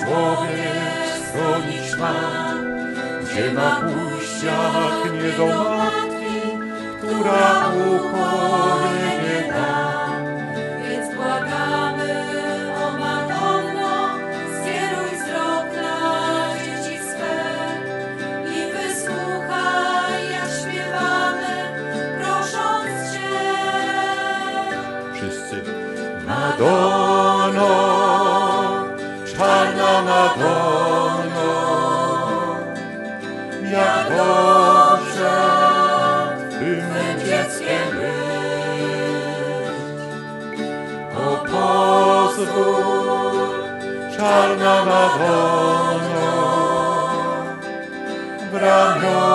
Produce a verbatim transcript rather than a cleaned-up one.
człowiek schronić ma, gdzie na pójściach nie do matki, która ukojenie da. Więc błagamy, o Madonno, skieruj wzrok na dzieci swe i wysłuchaj, jak śpiewamy, prosząc Cię. Wszyscy. Madonno, czarna Madonno, jak dobrze Twym dzieckiem być. O pozwól, czarna Madonno, w ramiona